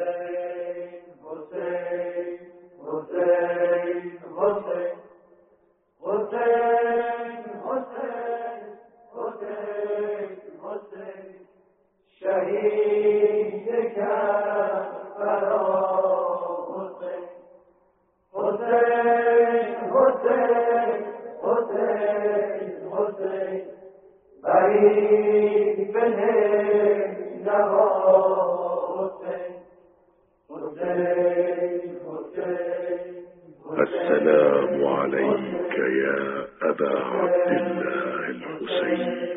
السلام عليك يا أبا عبد الله الحسين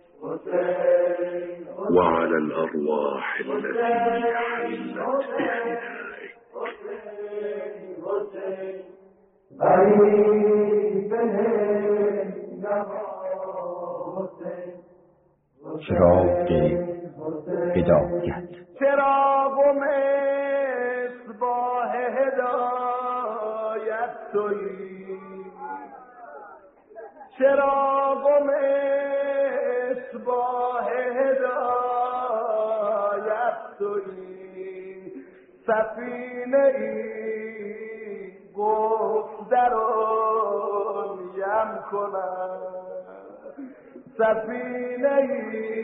وعلى الأرواح التي حلت بفدائك. چراغ هدایت، چراغ مصباح هدایت تویی، چراغ مصباح هدایت تویی، سفینه ای گفت درون یم کنم، سفینه ای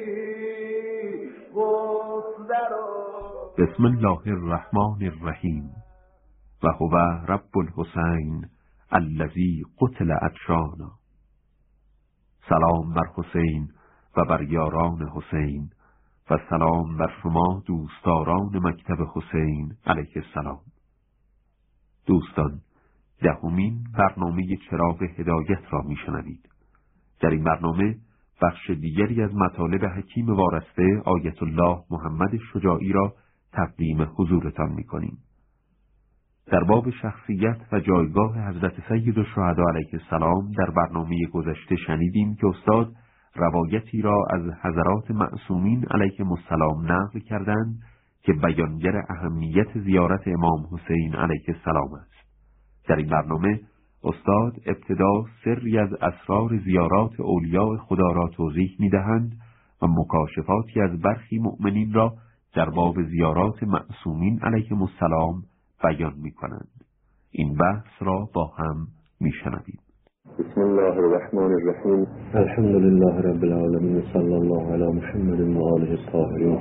گفت درون. بسم الله الرحمن الرحیم. و هو رب الحسین الذی قتل عطشانا. سلام بر حسین و بر یاران حسین و سلام بر شما دوستداران مکتب حسین علیه السلام. دوستان، دهمین برنامه چراغ هدایت را میشنوید. در این برنامه بخش دیگری از مطالب حکیم وارسته آیت الله محمد شجاعی را تقدیم حضورتان می‌کنیم. در باب شخصیت و جایگاه حضرت سید الشهدا علیه السلام در برنامه گذشته شنیدیم که استاد روایتی را از حضرات معصومین علیهم السلام نقل کردند که بیانگر اهمیت زیارت امام حسین علیه السلام است. در این برنامه استاد ابتدا سری از اسرار زیارات اولیاء خدا را توضیح می‌دهند و مکاشفاتی از برخی مؤمنین را در باب زیارات معصومین علیهم السلام بیان می‌کنند. این بحث را با هم می‌شنویم. بسم الله الرحمن الرحیم. الحمد لله رب العالمین، صلی الله علی محمد و آله الطاهرین.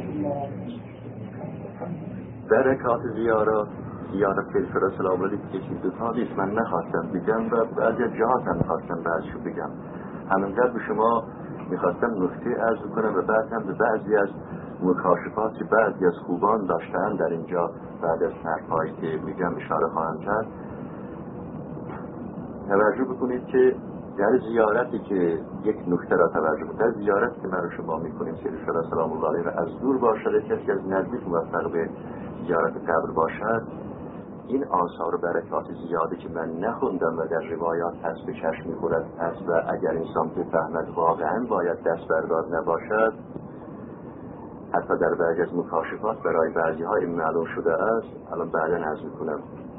برکات زیارت پیشتر سلام علیک کشید دو تا نیست، من نخواستم بگم و بعضی جهات هم خواستم بعضشو بگم. همینقدر به شما میخواستم نکته عرض کنم و بعد هم به بعضی از مکاشفات که بعضی از خوبان داشتن در اینجا بعد از حرفایی که میگم اشاره خواهم کرد. توجه بکنید که در زیارتی که یک نکته را توجه کنید، در زیارتی که من و شما میکنیم سید الشهدا سلام الله علیه را از دور باشد، کسی از نزدیک موفق به زیارت قبر باشد، این آثار و برکات زیاده که من نخوندم و در روایات هست به چشم میخورد هست و اگر انسان بفهمد واقعا باید دست بردار نباشد، حتی در بعضی از مکاشفات برای بعضی های معلوم شده است. الان بعدا عرض میکنم.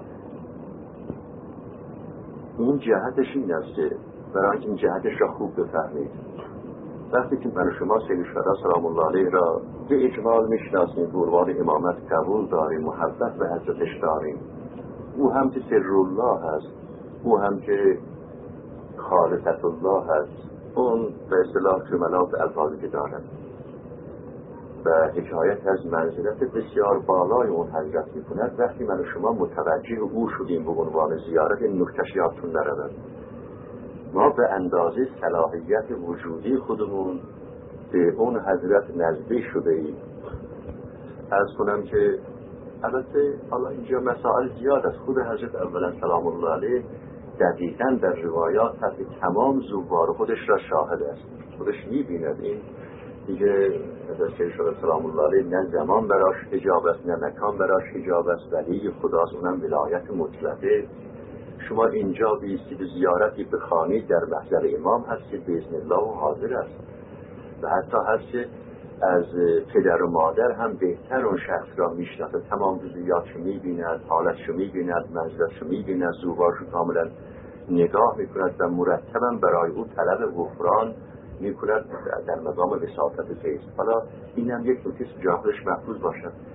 این جهتش این است که برای این جهتش را خوب بفهمید. وقتی که من شما سید الشهدا سلام الله علیه را به اجمال میشناسیم، به عنوان امامت قبول داریم، محبت به حضرتش داریم، او هم که سر الله هست، او هم که خالصت الله هست، اون به اصطلاح جملات الفاظی که دارد و حکایت از منزلت بسیار بالای اون حضرت میکند. وقتی من شما متوجه او شدیم به عنوان زیارت، این نکته‌اش یادتون نرود، ما به اندازه صلاحیت وجودی خودمون به اون حضرت نزدیک شده ایم. عرض کنم که البته حالا اینجا مسائل زیاد از خود حضرت اولا سلام الله علیه دقیقاً در روایات هست که تمام زوار خودش را شاهد است، خودش می‌بیند. این دیگه حضرت شهدا سلام الله علیه نه زمان براش حجاب است نه مکان براش حجاب است، ولی خداست، اونم ولایت مطلقه. شما اینجا بیستی به زیارتی بخوانید در محضر امام هست که باذن الله و حاضر است و حتی هست که از پدر و مادر هم بهتر اون شخص را میشناسه، تمام جزئیاتشو میبیند، حالتشو میبیند، منزلتشو میبیند، زوبارشو کاملا نگاه میکند و مرتبا برای او طلب غفران میکند در مقام وساطت فیض. حالا اینم یک نکته جاهلش محفوظ باشد.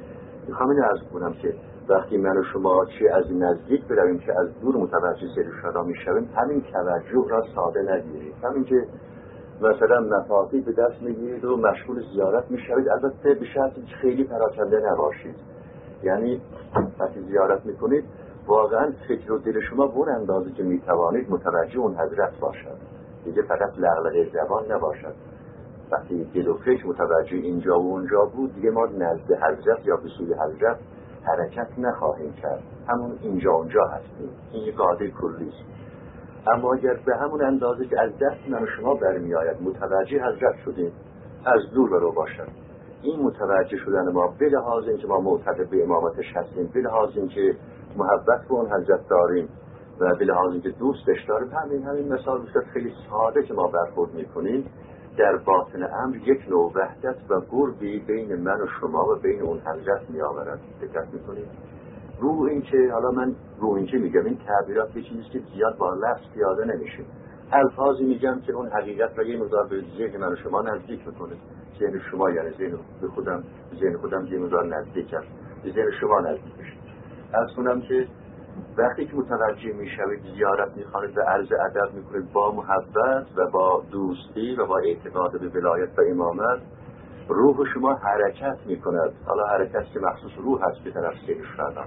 میخوام اینو عرض کنم که وقتی من و شما چه از نزدیک برویم که از دور متوجه سیر شدا میشویم، همین توجه را ساده نگیرید. همین که مثلا مفاتیح به دست میگیرید و مشغول زیارت میشوید، البته به شرطی که خیلی پراکنده نباشید. یعنی وقتی زیارت میکنید واقعا فکر و دل شما به اون اندازه که میتوانید متوجه اون حضرت باشد، دیگه فقط لغلقه زبان نباشد. وقتی دل و فکر متوجه اینجا و اونجا بود، دیگه ما نزد حضرت یا به سوی حضرت حرکت نخواهیم کرد، همون اینجا اونجا هستیم. این یک قاعده کلی است. اما اگر به همون اندازه که از دست من و شما برمی آید متوجه حضرت شدیم، از دور برو باشد، این متوجه شدن ما به لحاظ اینکه ما معتقد به امامتش هستیم، به لحاظ اینکه محبت به اون حضرت داریم و به لحاظ اینکه دوستش داریم، همین مثال بسید خیلی ساده که ما برخورد میکنیم، در باطن امر یک نوع وحدت و قربی بین من و شما و بین اون حضرت می آورد. دقت میکنید؟ رو این که حالا من رو این که میگم این تعبیرات یه چیزی که زیاد با لفظ پیاده نمیشه، الفاظی میگم که اون حقیقت را یه مقدار به ذهن من و شما نزدیک میکنه. ذهن شما یعنی ذهن به خودم، ذهن خودم یه مقدار نزدیک است، به ذهن شما نزدیک میشه. از کنم که وقتی که متوجه میشوید زیارت میخوانید و عرض ادب میکنید با محبت و با دوستی و با اعتقاد به ولایت و امامت، روح شما حرکت میکند. حالا حرکت که مخصوص روح هست به طرف سیر شدن.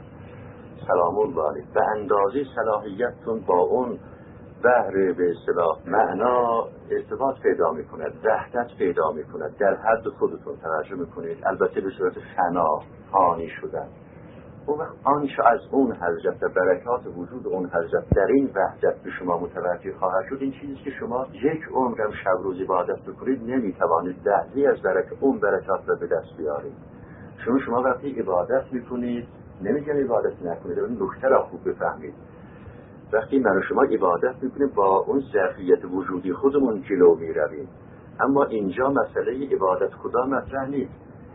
سلام الله علیه. به اندازه صلاحیتتون با اون بحر به اصطلاح معنا ارتباط پیدا میکند، وحدت پیدا میکند، در حد خودتون توجه میکنید، البته به صورت فنا، فانی شدن. اون وقت آنچه از اون حضرت و برکات وجود اون حضرت در این وحدت به شما متوجه خواهد شد، این چیزی که شما یک عمرم شب روز عبادت بکنید نمیتوانید لحظه‌ای از اون برکات را به دست بیارید. چون شما وقتی عبادت میکنید، نمیگم عبادت نکنید، این نکته را خوب بفهمید. وقتی من و شما عبادت میکنیم با اون ظرفیت وجودی خودمون جلو میرویم، اما اینجا مسئله عبادت خدا مطرح نیست.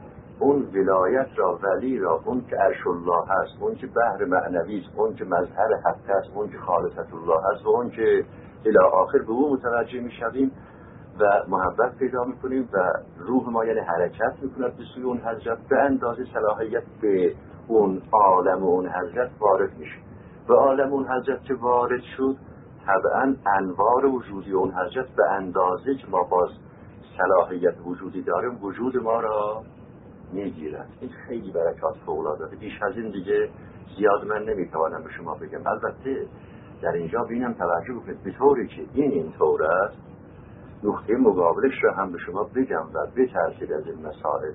اون ولایت را، ولی را، اون که عرش الله هست، اون که بحر معنوی است، اون که مظهر حق است، اون که خالصت الله هست و اون که الی آخر به اون متوجه میشویم و محبت پیدا میکنیم و روح ما یعنی حرکت میکند به سوی اون حضرت، به اندازه صلاحیت به اون عالم و اون حضرت وارد میشه. به عالم اون حضرت که وارد شد، طبعا انوار وجودی اون حضرت به اندازه که ما باز صلاحیت وجودی داریم وجود ما را میگیرد. این خیلی برکات فوق‌العاده. بیش از این دیگه زیاد من نمیتوانم به شما بگم. البته در اینجا بینم توجه بکنید، به طوری که این طور است، نقطه مقابلش را هم به شما بگم و بترسید از این مسائل.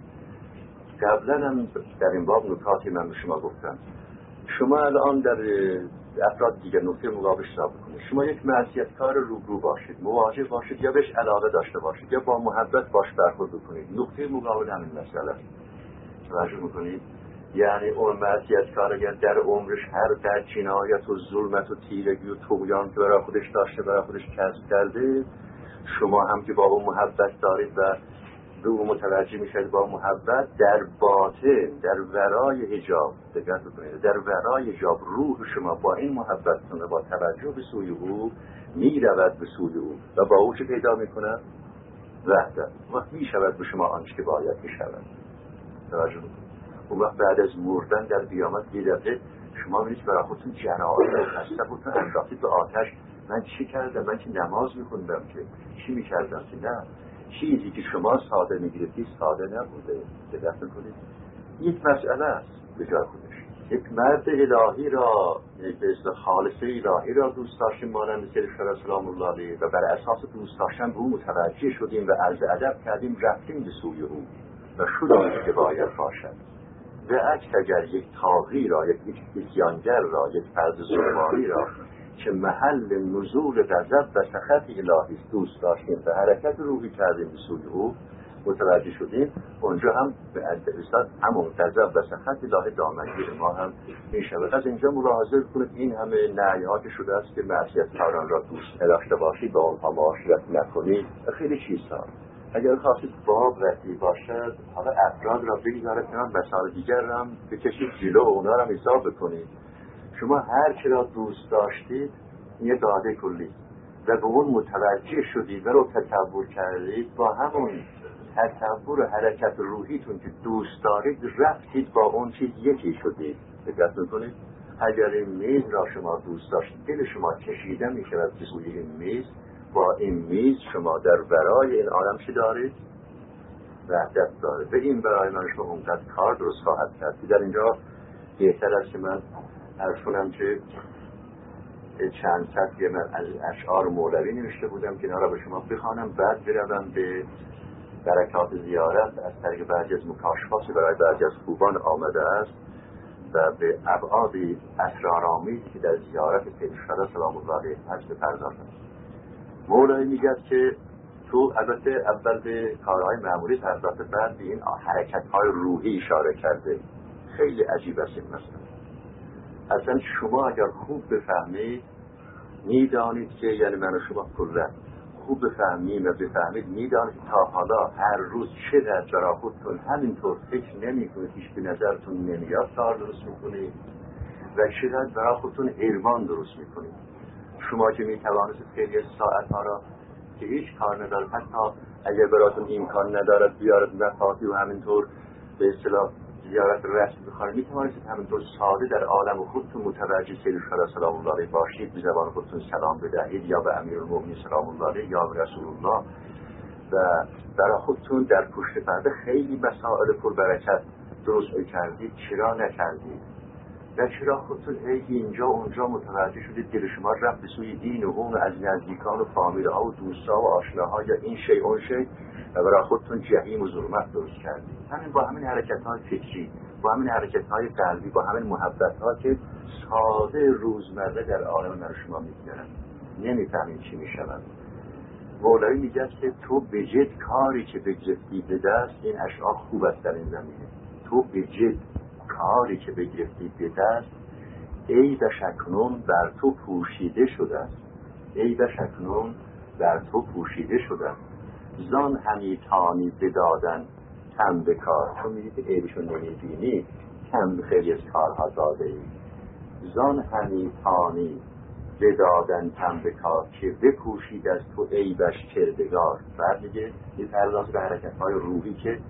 قبلا هم در این باب نکاتی من به شما گفتم. شما الان در افراد دیگر نقطه مقابلش را بکنید. شما یک معصیتکار روبرو باشید، مواجه باشید، یا بهش علاقه داشته باشید یا با محبت باش برخورد بکنید. نقطه مقابل همین مسئله است. توجه میکنید؟ یعنی اون معصیتکار اگر در عمرش هر در جنایت و ظلمت و تیرگی و طغیان که برای خودش داشته، برای خودش کسب کرده، شما هم که با اون محبت دارید و به اون متوجه میشید با محبت، در باطن، در ورای حجاب، دقت بکنید، در ورای حجاب روح شما با این محبتتون با توجه به سوی او میرود به سوی او و با او چه پیدا میکند؟ وحدت. وقت میشود به شما آنچه که باید میشود. توجه بکنید. اون وقت بعد از مردن در قیامت یه دفعه شما میرید برای خودتون جنازه و خسته خودتون انداختید به آتش. من چی کردم؟ من که نماز میخوندم، که چی میکردم؟ که نه، چیزی که شما ساده میگیرید ساده نبوده. دقت کنید. یک مسئله است به جای خودش. یک مرد الهی را، یک به اصطلاح خالصه الهی را دوست داشتیم مانند سید سلام الله علیه و بر اساس دوست داشتن به او متوجه شدیم و عرض ادب کردیم، رفتیم به سوی او و شد آنچه که باید باشد. و عکس اگر یک طاغی را، یک اسیانگر را، یک فرد ظلمانی را که محل نزول غضب و سخط الهی دوست داشتیم و حرکت روحی کردیم به سوی او متوجه شدیم، اونجا هم به انتظار همون غضب و سخط الهی دامنگیر ما هم میشود. از اینجا ملاحظه کنید این همه نهی‌ها که شده است که معصیتکاران را دوست نداشته باشید، با آنها معاشرت نکنید، خیلی چیزها. اگر خواستید باب وقتی باشد، حالا افراد را بگذارید کنار، مسائل دیگر هم بکشید جلو، اونا را حساب بکنید. شما هر چی را دوست داشتید یه داده کلی و به اون متوجه شدید و رو تصور کردید، با همون تصور حرکت روحیتون که دوست دارید رفتید با اون چیز یکی شدید. دقت میکنید اگر این میز را شما دوست داشتید، دل شما کشیده میشود که سوی این میز، با این میز شما در برای این عالم چی دارید؟ وحدت دارید. به این برای من شما اونقدر کار درست خواهد کرد. در اینجا بهتر است که من عرض کنم که چند سطری من از اشعار مولوی نوشته بودم که اینا را به شما بخوانم، بعد بروم به برکات زیارت از طریق بعضی از مکاشفاتی برای بعضی از خوبان آمده است و به ابعادی اسرارآمیزی که در زیارت سید الشهدا سلام الله علیه هست بپردازم. مولوی میگه که تو البته اول به کارهای معمولی پرداخته، بعد به این حرکت‌های روحی اشاره کرده. خیلی عجیب است این مسئله. اصلا شما اگر خوب بفهمید میدانید که یعنی من و شما کلا خوب بفهمیم و بفهمید میدانید تا حالا هر روز چقدر برای خودتون همینطور فکر نمی‌کنید، هیچ به نظرتون نمیاد کار درست میکنید و چقدر برای خودتون ایروان درست میکنید. شما که میتوانید خیلی ساعت‌ها را که هیچ کار ندارد، حتی اگر براتون امکان ندارد بیارد مفاتی و همینطور به اصطلاح زیارت رسمی بخواهید، میتوانید همینطور ساده در عالم خودتون متوجه سید الشهدا سلام الله علیه باشید، به زبان خودتون سلام بدهید یا به امیرالمومنین سلام الله علیه یا به رسول الله و برای خودتون در پشت پرده خیلی مسائل پربرکت درست بکردید. چرا نکردید؟ و چرا خودتون اینجا اونجا متوجه شدید دل شما رفت به سوی دین و اون از نزدیکان و فامیل‌ها و دوستا و آشناها یا این شی اون شی و برای خودتون جهیم و ظلمت درست کردید. همین با همین حرکت‌های فکری، با همین حرکت‌های قلبی، با همین محبت‌ها که ساده روزمره در عالم من شما می‌گذرن، نمی‌فهمید چی می‌شود. مولوی میگه که تو به جد کاری که بگرفتی به دست، این اشعار خوب است در این زمینه، تو به جد کاری که بگرفتی به دست، ای بشکنون بر تو پوشیده شده است، ای بشکنون بر تو پوشیده شده است، زان همی تانی بدادن کم به کار. چون میگید که عیبشون نمیبینی، کم خیلی از کارها داده ای. زان همی تانی بدادن کم به کار که بپوشید از تو عیبش کردگار. بعد میگه این پرداز به حرکت‌های روحی که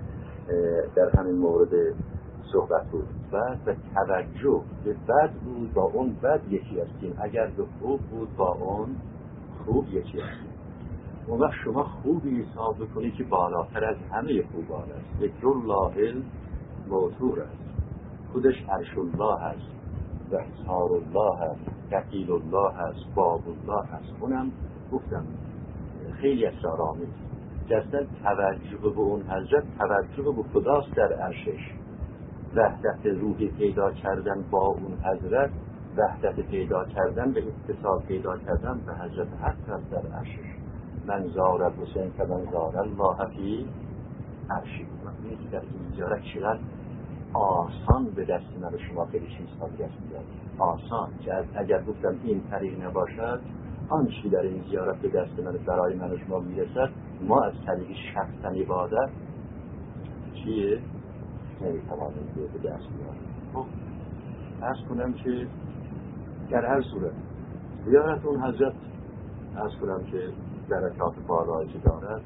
در همین مورد صحبت بود. بعد به توجه به بد بود با اون بد یکی هستیم، اگر به خوب بود با اون خوب یکی هستیم. اون وقت شما خوبی حساب بکنید که بالاتر از همه خوبان است. ذکر الله الموتور است، خودش عرش الله است، بحثار الله است، دقیل الله است، باب الله است. اونم گفتم خیلی اسرارآمیز. جسد توجه به اون حضرت توجه به خداست در عرشش. وحدت روحی پیدا کردن با اون حضرت، وحدت پیدا کردن به اتصال پیدا کردن به حضرت حق است در عرشش. من زار حسین که من زار الله فی عرشی. نیست در این زیارت چقدر آسان به دست من شما خیلی چیزها دست میاد. آسان که اگر گفتم این طریق نباشد، آنچه در این زیارت به دست من برای من شما میرسد، ما از طریق شخصا عبادت چیه؟ نمیتوانیم به دست بیاریم. خب عرض کنم که در هر صورت زیارت اون حضرت عرض کنم که برکات بالایی که دارد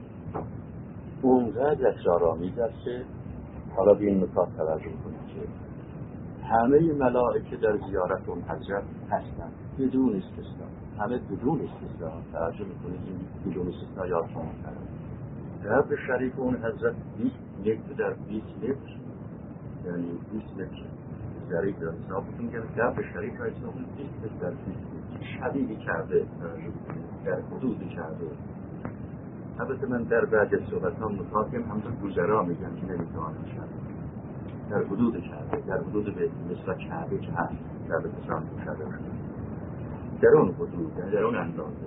اونقدر اسرارآمیز است که حالا به این نکات توجه کنید که همه ملائکه در زیارت اون حضرت هستند بدون استثنا. همه بدون استثنا. توجه میکنید این بدون استثنا یادتون میکنید. رب شریف اون حضرت 20 متر در 20 متر، یعنی 20 متر ظریف در حسابتون گرفت. رب شریف ها حساب 20 متر در 20 متر شدیدی کرده، در حدودی کرده. البته من در بعض از صحبت‌هام متاکم همونطور گذرا میگم که نمیتوانم شد. در حدود کرده، در حدود به مثل کعبه که هست در بسان کرده در اون حدود، در اون اندازه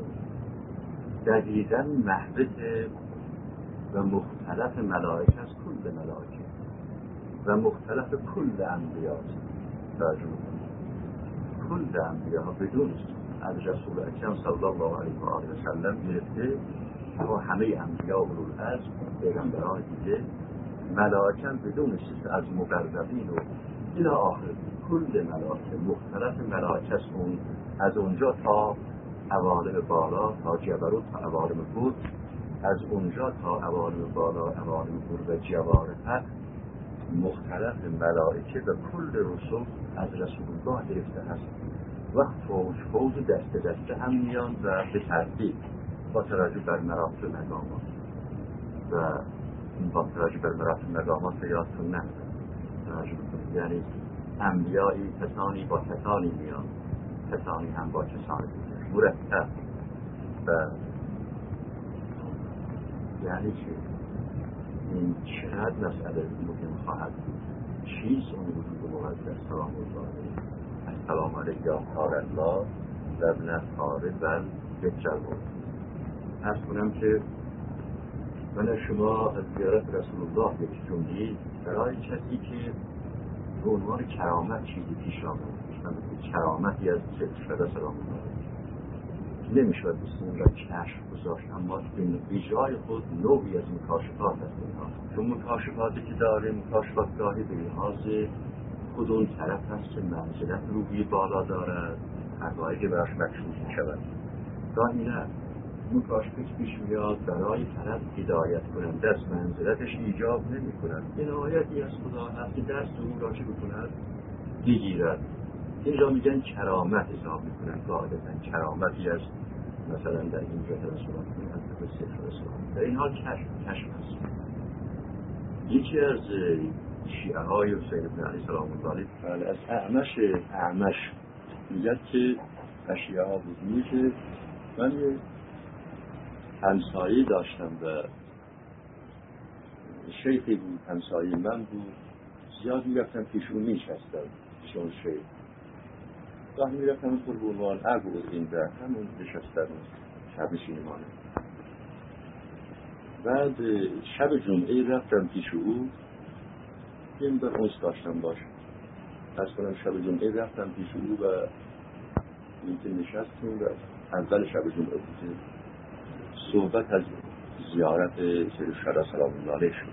دقیقاً محبت و مختلف ملائکه از کل ملائکه و مختلف کل انبیاء. توجه کنید کل انبیاء بدون از رسول اکرم صلی الله علیه و آله و سلم گرفته و همه انبیاء و اولوالعزم پیغمبران دیگه، ملائکه بدون استثنا از مقربین و الی آخر کل ملائکه، مختلف ملائکه است. از اونجا تا عوالم بالا، تا جبروت تا عوالم بود از اونجا تا عوالم بالا، عوالم قرب جوار حق، مختلف ملائکه و کل رسول از رسول الله گرفته هست و فوج دست دسته هم میان و به ترتیب با توجه بر مراتب مقامات و با توجه بر مراتب مقامات یادتون نه یعنی انبیایی کسانی با کسانی میان، کسانی هم با کسانی میان مرتب. و یعنی چی؟ این چقدر مسئله مهم خواهد بود؟ چیست اون وجود مقدس سلام الله علیه؟ السلام علیک یا اختار الله و ابن اختار بل بجلو. عرض کنم که من شما از زیارت رسول الله یکی جمعی برای کسی که به عنوان کرامت چیزی پیش آمد، کرامتی از شده سلام الله علیه نمیشود بسیم را کشف گذاشت، اما به جای خود نوعی از مکاشفات هست اینها. چون مکاشفاتی که داریم مکاشفات گاهی به لحاظ خود اون طرف هست که منزلت روحی بالا دارد، حقایقی که براش مکشوف میشود. گاهی نه، مکاشفه پیش میاد برای طرف هدایت کننده از منزلتش ایجاب نمی کند، عنایتی از خدا هست که دست اون را چه بکند بگیرد. اینجا میگن کرامت حساب میکنن، قاعدتا کرامتی از مثلا در این جهت رسول الله به صفر رسول الله. در این حال کشف هست. یکی از شیعه های حسین بن علی سلام الله علیه از اعمش میگه که شیعه ها بود، میگه که من یه همسایه داشتم و شیخی بود، همسایه من بود، زیاد میرفتم پیشون میشستم پیشون شیخ گاه میرفتم پر به عنوان عبود این در همون نشستن شب شیمانه. بعد شب جمعه رفتم پیش او، یه مدار اونس داشتم باش از کنم شب جمعه رفتم پیش او و اینکه نشستیم و اول شب جمعه بودیم صحبت از زیارت سید الشهدا سلام الله علیه شد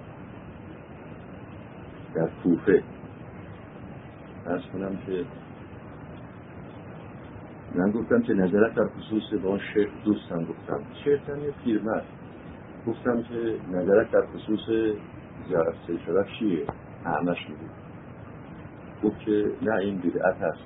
در کوفه. از کنم که من گفتم که نظرت در خصوص با شیخ دوستم، گفتم شیخ یه پیرمرد، گفتم که نظرت در خصوص زیارت سید الشهدا چیه؟ اعمش میگه. گفت که نه این بدعت هست،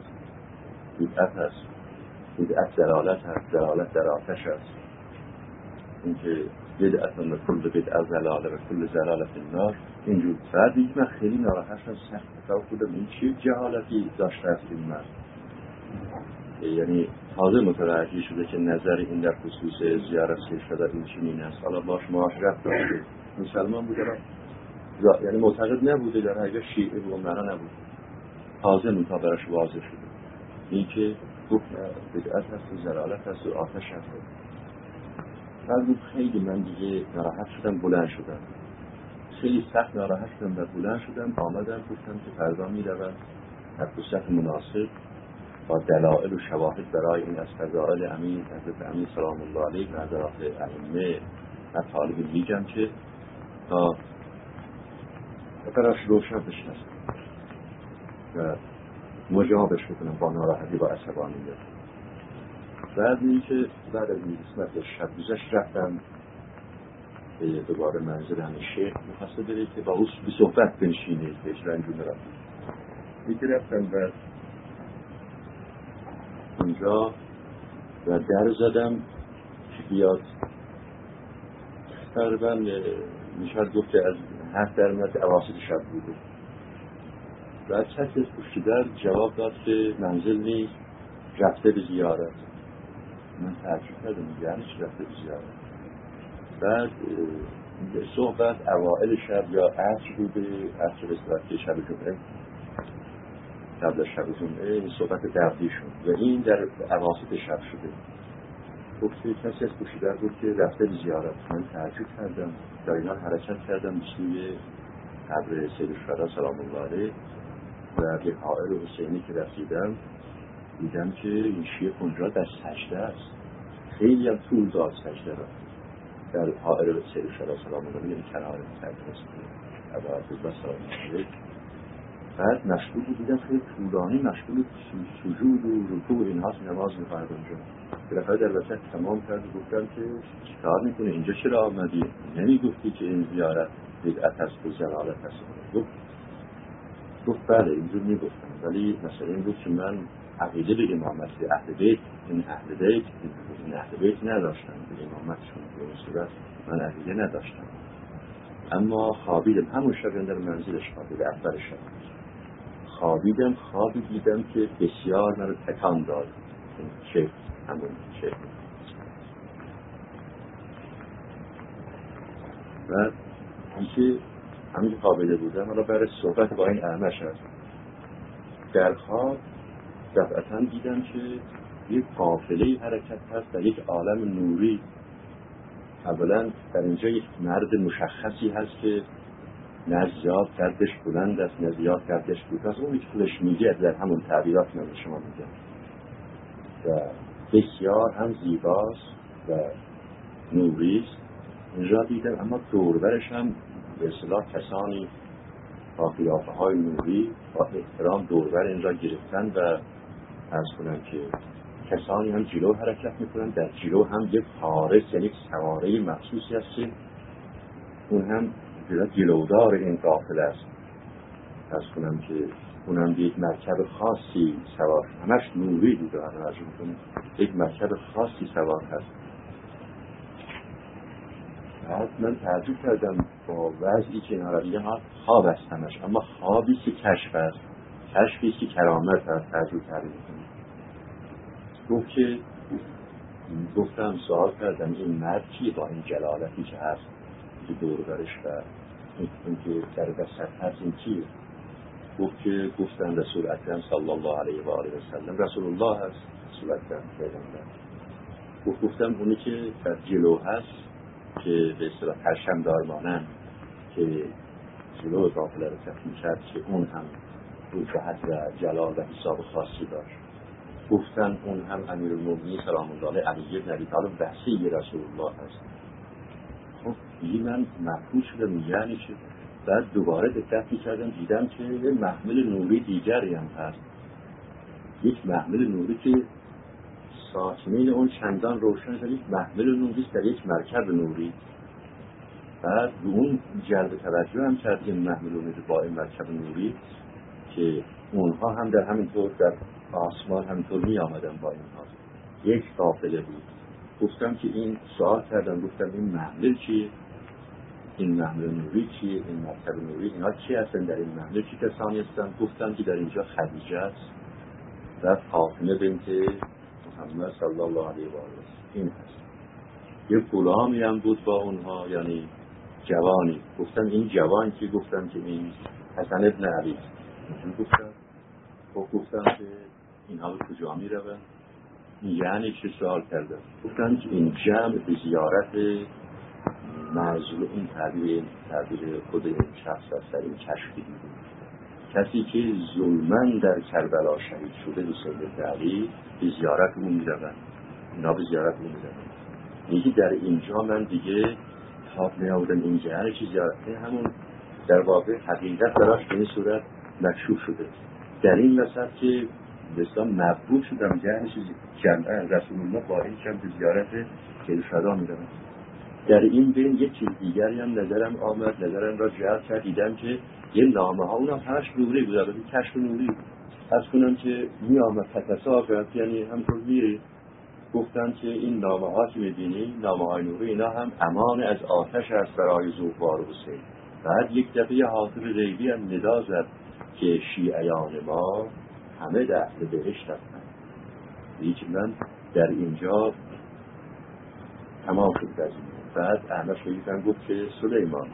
بدعت دلالت هست، دلالت در آتش هست. اینکه بدعت و کل بدعت زلاله و کل زلاله النار اینجور. بعد من خیلی ناراحت شدم، سخت بودم این چه جهالتی داشته است این مرد. یعنی تازه متوجه شده که نظر این در خصوص زیارت سید الشهدا این چنین است. حالا باش معاشرت داشته، مسلمان بوده، یعنی معتقد نبوده در حقیقت شیعه و مرا نبود. تازه منتها براش واضح شده این که گفت بدعت هست و زلالت هست و آتش هست. بعد خیلی من دیگه ناراحت شدم، بلند شدم، خیلی سخت ناراحت شدم و بلند شدم آمدم گفتم که فردا میروم در فرصت مناسب با دلائل و شواهد برای این از فضائل امین حضرت امین سلام الله علیه و حضرات ائمه و طالب میگم که تا براش روشن بشناسم و مجابش بکنم با ناراحتی با عصبانیت. بعد اینکه بعد از این قسمت شب گذشت رفتم دوباره منزل همه شیخ، میخواسته بره که با اوست به صحبت بنشینه بهش رنجون رفتم. اینکه رفتم و اونجا و در زدم که بیاد. تقریبا میشود گفت که از 7 در مدت اواسط شب بوده. بعد کسی از پشت در جواب داد که منزل نیست، رفته به زیارت. من تعجب کردم یعنی چی رفته به زیارت؟ بعد صحبت اوائل شب یا عصر بوده، عصر بسرعت شب جمعه، قبل از شب جمعه صحبت دردی شد و این در اواسط شب شده. گفتی کسی از پشت در بود که رفته به زیارت. من تعجب کردم، در اینا حرکت کردم به سوی قبر سید الشهدا سلام الله علیه و به حائل حسینی که رسیدم دیدم که این شیخ اونجا در سجده است. خیلی هم طول داد سجده را در حائل سید الشهدا سلام الله علیه، یعنی کنار سجده است ابا عبدالله سلام الله علیه. بعد مشغول دیدم خیلی طولانی مشغول سجود و رکوع اینهاست، نماز می‌خواند اونجا. بالاخره در وسط تمام کرد و گفتم که چیکار میکنه اینجا، چرا آمدی؟ نمیگفتی که این زیارت بدعت است و ضلالت است؟ گفت بله اینجور میگفتم، ولی مثلا این بود که من عقیده به امامت به اهل بیت، این اهل بیت نداشتم، به امامتشون به این صورت من عقیده نداشتم. اما خوابیدم همون شب در منزلش، خوابیدم اول شب خوابیدم، خوابی دیدم که بسیار من رو تکان داد. شیخ همون شیخ و اینکه همین خوابیده بودم، حالا برای صحبت با این اعمش هست در خواب دفعتا دیدم که یک قافله حرکت هست در یک عالم نوری. اولا در اینجا یک مرد مشخصی هست که نه زیاد قدش بلند است نه زیاد قدش کوتاه است، اون که خودش میگه در همون تعبیرات من شما میگم، و بسیار هم زیباست و نوری است. اینجا دیدم اما دوربرش هم به اصطلاح کسانی با قیافه های نوری با احترام دوربر اینجا گرفتن و عرض کنم که کسانی هم جلو حرکت میکنن، در جلو هم یک حارس یعنی سواره مخصوصی هست که اون هم جلودار این قافله است. عرض کنم که اونم یک مرکب خاصی سوار، همش نوری بود و یک مرکب خاصی سوار هست. بعد من تعجب کردم با وضعی که اینا را دیدم، خواب است همش، اما خوابی که کشف است، کشفی که کرامت است. تعجب کردم. گفتم سوال کردم این مرد کیه با این جلالتی که هست که دور برش و این که در وسط هست این کیه؟ گفتن رسول اکرم صلی الله علیه و آله و سلم، رسول الله هست. رسول اکرم گفتم اونی که در جلو هست که به اصطلاح پرچم دار مانند که جلو قافله حرکت می‌کرد که اون هم رتبت و جلال و حساب خاصی داشت. گفتن اون هم امیرالمومنین سلام الله علیه علی بن ابی طالب وصی رسول الله هست. خب دیگه من مفهوم شدم یعنی چه. بعد دوباره دقت کردم دیدم که یه محمل نوری دیگری هم هست، یک محمل نوری که ساکنین اون چندان روشن است، یک محمل نوری در یک مرکب نوری. بعد اون جلب توجه هم کرد این محمل نوری با این مرکب نوری که اونها هم در همینطور در آسمان همینطور می آمدن با اینها. یک قافله بود. گفتم که این سوال کردم، گفتم این محمل چیه؟ این محمل نوری چیه؟ این مرکب نوری اینها چی هستن در این محمل؟ چی کسانی هستن؟ گفتم که در اینجا خدیجه است و فاطمه بنت محمد صلی الله علیه و آله این هست. یک غلامی هم بود با اونها، یعنی جوانی. گفتم این جوان که گفتم که این حسن ابن علی. گفتم که اینها به کجا می روند؟ یعنی چه سوال کردم؟ گفتم که این جمع به زیارت معزول، این تعبیر خود این شخص است در این کشفی بود، کسی که ظلمن در کربلا شهید شده به سید علی به زیارت اون می روند. اینا به زیارت اون می روند. میگه در اینجا من دیگه خواب نیاوردم اینجا هر چی زیارت همون در واقع حقیقت براش به این صورت مکشوف شده. در این وسط که بسیار مبهوت شدم جهنش جمعه رسول الله با این کم به زیارت خیلشدا می روند. در این بین یک چیز دیگری هم نظرم آمد، نظرم را جلب کرد، دیدم که یه نامه ها اونم همش نوری بود، البته کشف نوری. از کنم که می آمد تتصاف یعنی همطور میری. گفتن که این نامه ها که میبینی نامه های نوری اینا هم امان از آتش است برای زوفار حسین. بعد یک دفعه حاضر غیبی هم ندا زد که شیعیان ما همه در اهل بهشت هستند. هیچ من در اینجا تمام شد از این. بعد احمد شریفم گفت که سلیمان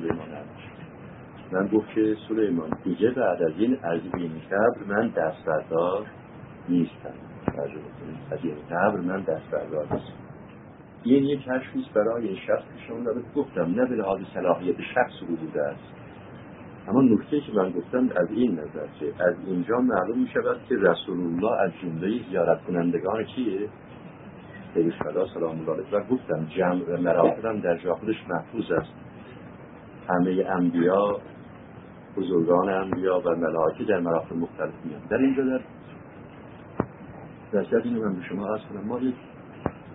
من گفت که سلیمان دیگه بعد از این قبر من دستبردار نیستم. از این قبر من دستبردار نیستم. این یک کشفیست برای این شخص که شما گفتم نه به لحاظ صلاحیت شخص بوده است. اما نکته که من گفتم از این نظر که از اینجا معلوم می شود که رسول الله از جمله زیارت کنندگان کیه؟ پیغمبر سلام الله علیه. و گفتم جمع و مراتب در جا خودش محفوظ است. همه انبیا، بزرگان انبیا و ملائکه در مراحل مختلف میان. در اینجا در اینو من به شما عرض کنم، ما یک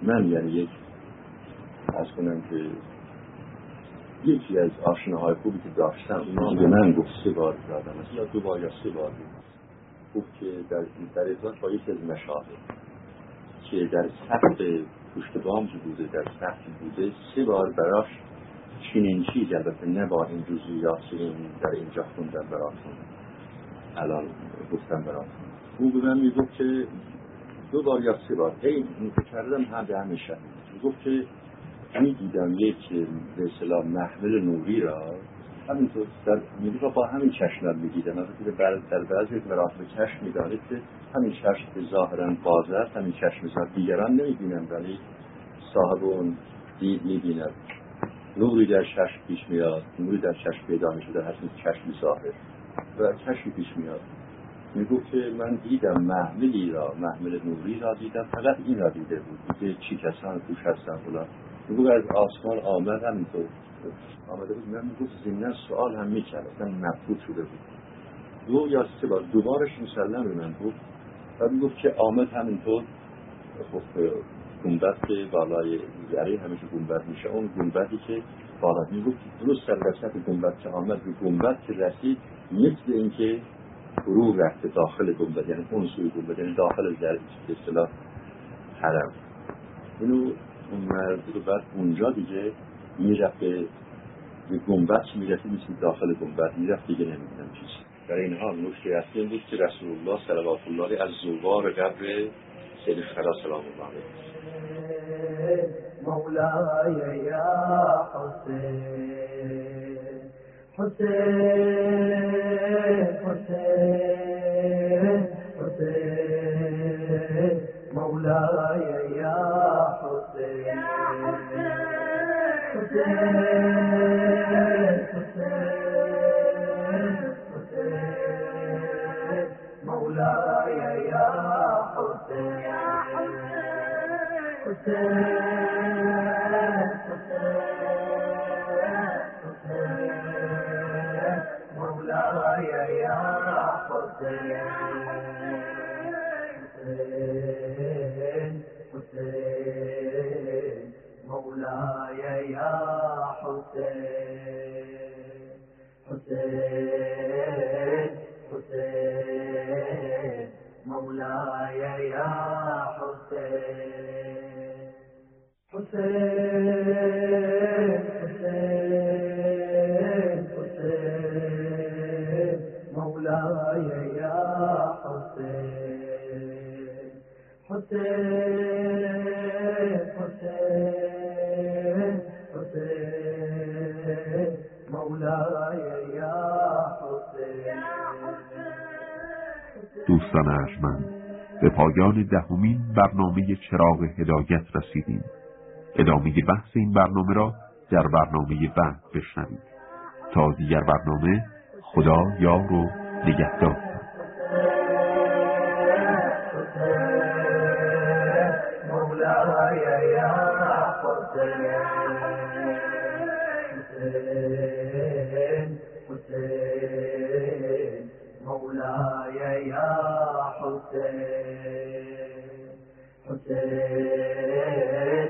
من یعنی از کنم که یکی از آشناهای خوبی که داشتم اونا به من گفت 3 بار دادم یا 2 بار یا 3 بار گفت که در ازاش با یکی از مشاهد که در سقف پشت بام بوده، در سقف بوده، 3 بار براش چنین چیز، البته نه با این جزئیات که در اینجا خوندم براتون الان گفتم براتون. او به من میگفت که 2 بار یا 3 بار این کردم هم به همیشه میگفت که میدیدم یک به اصطلاح محمل نوری را همینطور میگفت با همین چشمم میدیدم. البته در بعضی مراتب چشم میدانید که همین چشم که ظاهرا باز است، همین چشم دیگران نمیبینم ولی صاحب اون دید میبیند. نوری در چشم پیش میاد، نوری در چشم پیدا میشه در حسن چشم ظاهر و چشم پیش میاد. میگفت که من دیدم محملی را، محمل نوری را دیدم، فقط این را دیده بود که چی کسان توش هستن فلان. میگفت از آسمان آمد، همینطور آمده بود. من میگفت ضمناً سوال هم میکرد، اصلا مبهوت شده بود. 2 یا 3 بار، 2 بارش مسلم به من گفت و میگفت که آمد همینطور. خب گنبد که بالای یری همیشه گنبد میشه، اون گنبدی که بالا میگفت درست سر وسط گنبد که آمد به گنبد که رسید، مثل اینکه فرو رفته داخل گنبد، یعنی اون سوی گنبد، یعنی داخل در به اصطلاح حرم. اینو اون مرد رو بعد اونجا دیگه میرفت به گنبد، میرفت مثل داخل گنبد میرفت دیگه نمیدونم چیزی. در این حال نکته اصلی بود که رسول الله صلوات الله علیه از زوار قبر سید الشهدا سلام الله علیه مولاي يا حسين حسين حسين حسين مولاي يا حسين حسين حسين حسين مولاي يا حسين مولاي يا حسين حسين مولاي يا حسين حسين حسين مولاي يا حسين حسين حسين حسين مولاي يا حسين حسين حسين حسين مولاي يا حسين. دوستان ارجمند، به پایان 10مین برنامه چراغ هدایت رسیدیم. ادامه بحث این برنامه را در برنامه بعد بشنوید. تا دیگر برنامه، خدا یار و نگهدار. مولاي يا حسين حسين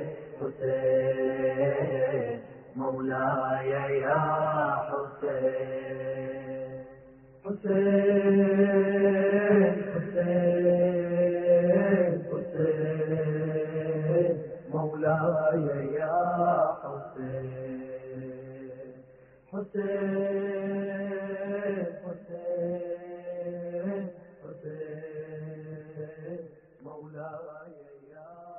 حسين مولاي يا حسين حسين حسين حسين مولاي يا حسين حسين حسين حسين مولاي يا